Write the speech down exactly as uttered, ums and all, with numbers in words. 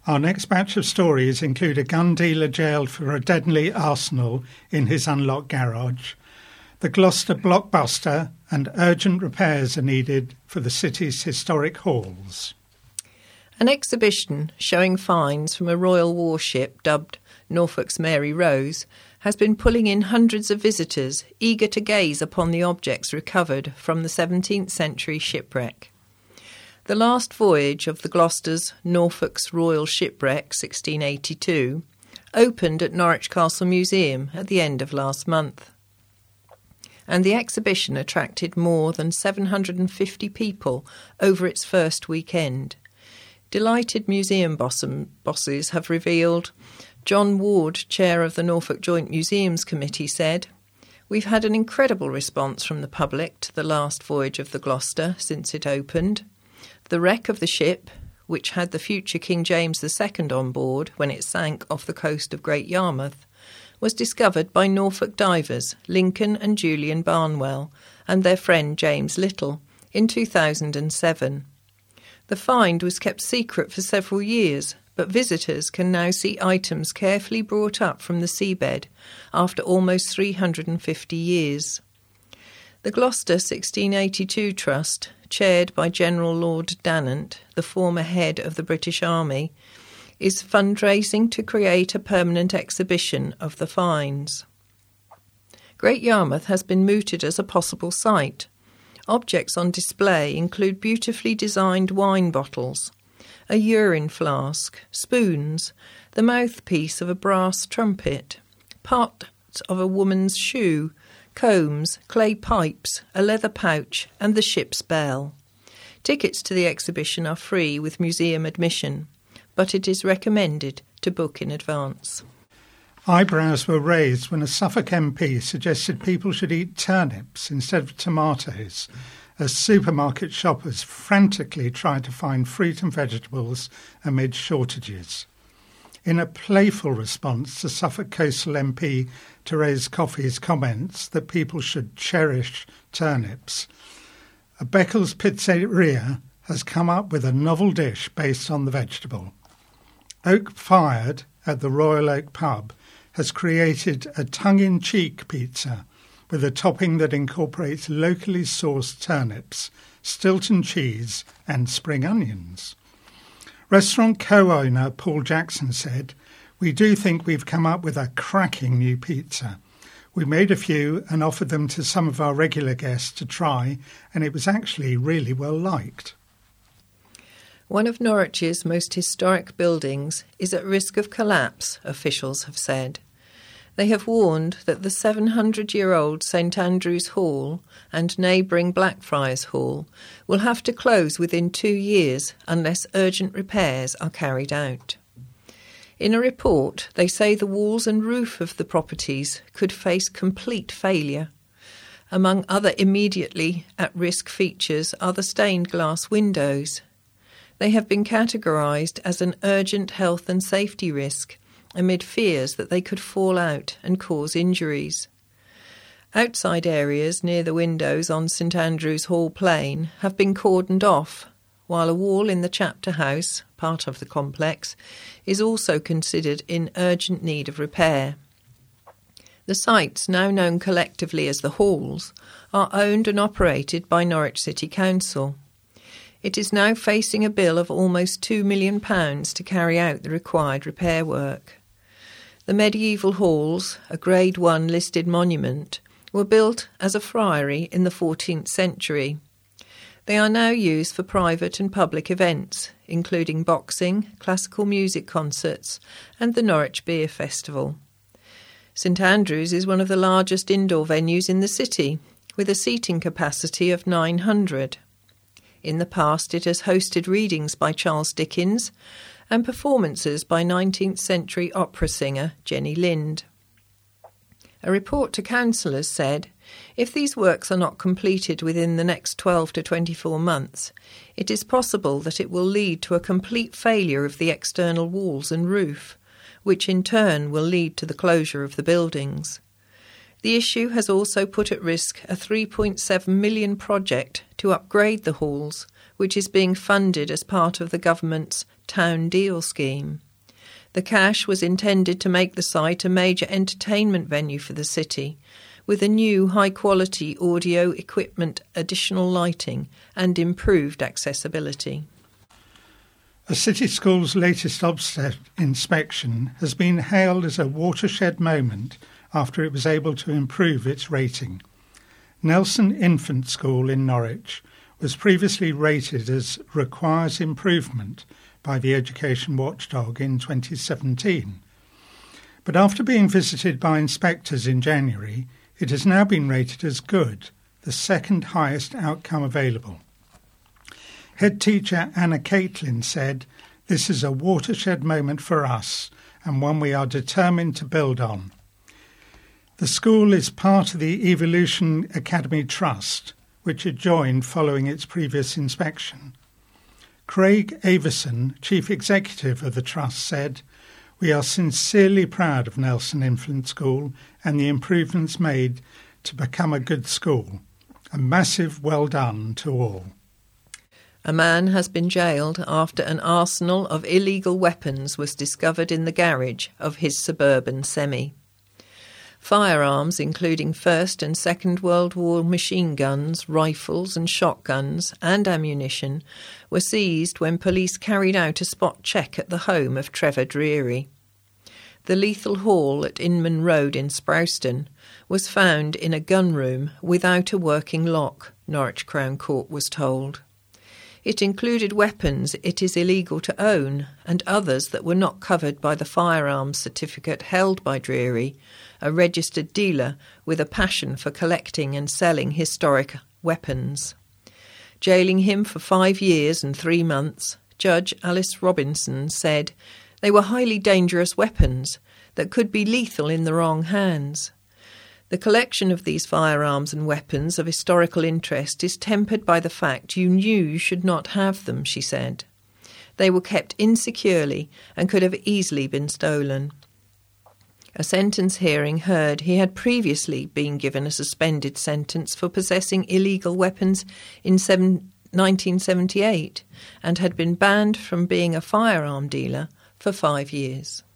Our next batch of stories include a gun dealer jailed for a deadly arsenal in his unlocked garage, the Gloucester blockbuster, and urgent repairs are needed for the city's historic halls. An exhibition showing finds from a royal warship dubbed Norfolk's Mary Rose has been pulling in hundreds of visitors eager to gaze upon the objects recovered from the seventeenth century shipwreck. The last voyage of the Gloucester's Norfolk's Royal Shipwreck sixteen eighty-two opened at Norwich Castle Museum at the end of last month, and the exhibition attracted more than seven hundred fifty people over its first weekend. Delighted museum bosom, bosses have revealed. John Ward, chair of the Norfolk Joint Museums Committee, said, "We've had an incredible response from the public to the last voyage of the Gloucester since it opened. The wreck of the ship, which had the future King James the Second on board when it sank off the coast of Great Yarmouth, was discovered by Norfolk divers Lincoln and Julian Barnwell and their friend James Little in two thousand seven. The find was kept secret for several years, but visitors can now see items carefully brought up from the seabed after almost three hundred fifty years. The Gloucester sixteen eighty-two Trust, chaired by General Lord Dannant, the former head of the British Army, is fundraising to create a permanent exhibition of the finds. Great Yarmouth has been mooted as a possible site. Objects on display include beautifully designed wine bottles, a urine flask, spoons, the mouthpiece of a brass trumpet, part of a woman's shoe, combs, clay pipes, a leather pouch, and the ship's bell. Tickets to the exhibition are free with museum admission, but it is recommended to book in advance. Eyebrows were raised when a Suffolk M P suggested people should eat turnips instead of tomatoes, as supermarket shoppers frantically tried to find fruit and vegetables amid shortages. In a playful response to Suffolk Coastal M P Therese Coffey's comments that people should cherish turnips, a Beccles pizzeria has come up with a novel dish based on the vegetable. Oak Fired at the Royal Oak Pub has created a tongue-in-cheek pizza with a topping that incorporates locally sourced turnips, Stilton cheese and spring onions. Restaurant co-owner Paul Jackson said, "We do think we've come up with a cracking new pizza. We made a few and offered them to some of our regular guests to try, and it was actually really well liked." One of Norwich's most historic buildings is at risk of collapse, officials have said. They have warned that the seven hundred year old St Andrew's Hall and neighbouring Blackfriars Hall will have to close within two years unless urgent repairs are carried out. In a report, they say the walls and roof of the properties could face complete failure. Among other immediately at-risk features are the stained glass windows. They have been categorised as an urgent health and safety risk amid fears that they could fall out and cause injuries. Outside areas near the windows on St Andrew's Hall Plain have been cordoned off, while a wall in the chapter house, part of the complex, is also considered in urgent need of repair. The sites, now known collectively as the Halls, are owned and operated by Norwich City Council. It is now facing a bill of almost two million pounds to carry out the required repair work. The medieval halls, a Grade one listed monument, were built as a friary in the fourteenth century. They are now used for private and public events, including boxing, classical music concerts, and the Norwich Beer Festival. St Andrews is one of the largest indoor venues in the city, with a seating capacity of nine hundred. In the past, it has hosted readings by Charles Dickens and performances by nineteenth century opera singer Jenny Lind. A report to councillors said, if these works are not completed within the next twelve to twenty-four months, it is possible that it will lead to a complete failure of the external walls and roof, which in turn will lead to the closure of the buildings. The issue has also put at risk a three point seven million pounds project to upgrade the halls, which is being funded as part of the government's Town Deal scheme. The cash was intended to make the site a major entertainment venue for the city, with a new high-quality audio equipment, additional lighting and improved accessibility. A city school's latest Ofsted inspection has been hailed as a watershed moment after it was able to improve its rating. Nelson Infant School in Norwich was previously rated as requires improvement by the education watchdog in twenty seventeen. But after being visited by inspectors in January, it has now been rated as good, the second highest outcome available. Head teacher Anna Caitlin said, "This is a watershed moment for us and one we are determined to build on." The school is part of the Evolution Academy Trust, which had joined following its previous inspection. Craig Avison, Chief Executive of the Trust, said, "We are sincerely proud of Nelson Infant School and the improvements made to become a good school. A massive well done to all." A man has been jailed after an arsenal of illegal weapons was discovered in the garage of his suburban semi. Firearms, including First and Second World War machine guns, rifles and shotguns, and ammunition, were seized when police carried out a spot check at the home of Trevor Dreary. The Lethal Hall at Inman Road in Sprowston was found in a gun room without a working lock, Norwich Crown Court was told. It included weapons it is illegal to own and others that were not covered by the firearms certificate held by Dreary, a registered dealer with a passion for collecting and selling historic weapons. Jailing him for five years and three months, Judge Alice Robinson said they were highly dangerous weapons that could be lethal in the wrong hands. The collection of these firearms and weapons of historical interest is tempered by the fact you knew you should not have them, she said. They were kept insecurely and could have easily been stolen. A sentence hearing heard he had previously been given a suspended sentence for possessing illegal weapons in nineteen seventy-eight and had been banned from being a firearm dealer for five years.